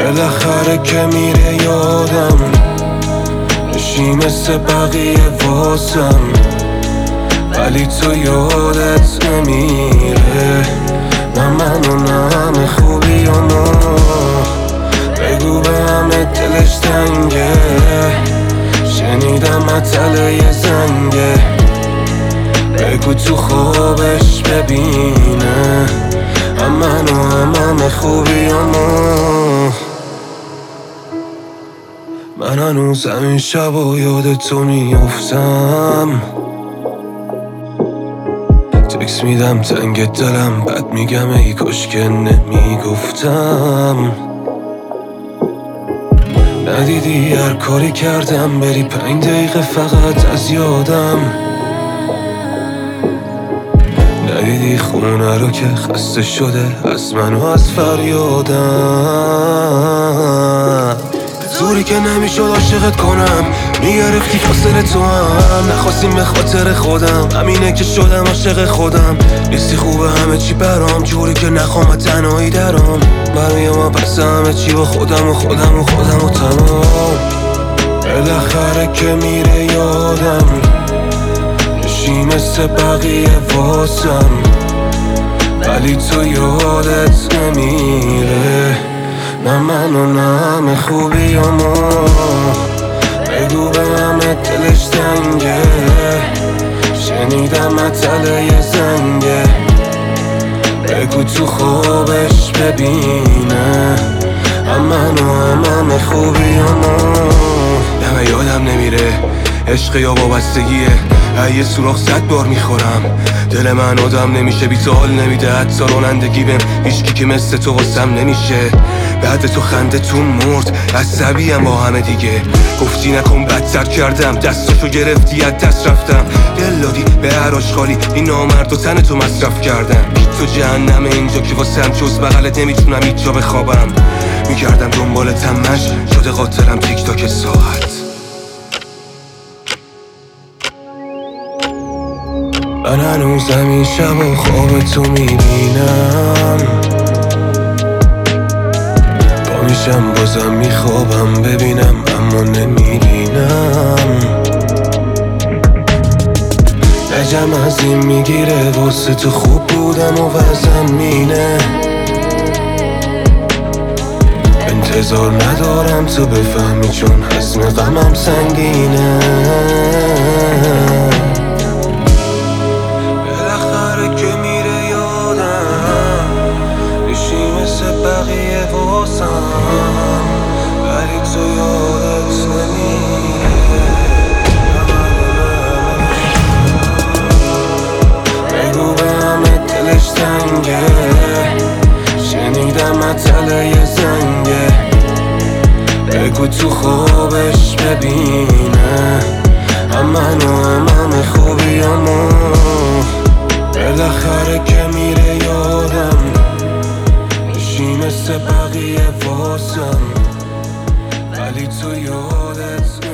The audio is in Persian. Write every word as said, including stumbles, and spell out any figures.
بالاخره که میره یادم میشی مثل بقیه واسم، ولی تو یادت نمیره. نه منو نه همه خوبیامو، بگو به همه دلش تنگه. شنیدم مطلع یه زنگه، بگو تو خوابش ببینه هم منو هم همه خوبیامو. من هنوز همین شب و یاد تو میافتم، تکس میدم تنگ دلم، بعد میگم ای کاش که نمیگفتم. ندیدی هر کاری کردم بری پنج دقیقه فقط از یادم. ندیدی خونه رو که خسته شده از من و از فریادم. زوری که نمیشد عاشقت کنم، میگرفتی فاصله تو هم، نخواستیم به خاطر خودم، همینه که شدم عاشق خودم. نیستی خوبه همه چی برام، جوری که نخوام تنهایی درام. برمیام پس همه چی با خودم و خودم و خودم و تمام. بالاخره که میره یادم میشی مثل بقیه واسم، ولی تو یادت نمیره. نه منو نه همه خوبیامو، بگو به همه دلش تنگه. شنیدم مطلع یه زنگه، بگو تو خوابش ببینه هم منو هم همه خوبیامو. نه یادم نمیره عشق یا وابستگیه، یه سوراخ صد بار میخورم. دل من آدم نمیشه، بی تو حال نمیده حتی رانندگی بهم. هیچکی که مثل تو واسم نمیشه، بعد تو خنده تو مرد عصبیم با همه دیگه. گفتی نکن بدتر کردم، دستاشو گرفتی از دست رفتم. دل دادی به هر آشغالی، این نامرد و تن تو مصرف کردم. بی تو جهنمه اینجا که واسم جز بغلت نمیتونم هیچ جا بخوابم. میگردم دنبال تمش شده قاتلم تیک تاک ساعت. من هنوز همین شب و خواب تو میبینم، پا میشم بازم میخوابم ببینم اما نمیبینم. لجم از این میگیره واسه تو خوب بودم و وزم مینه. انتظار ندارم تو بفهمی چون حزم غمم سنگینه. بقیه واسم، ولی تو یادت نمیره. بگو به همه دلش تنگه. شنیدم مطلع یه زنگه، بگو تو خوابش ببینه هم منو هم همه خوبیامو. بالاخره که میره یادم مثل بقیه واسم، ولی تو یادت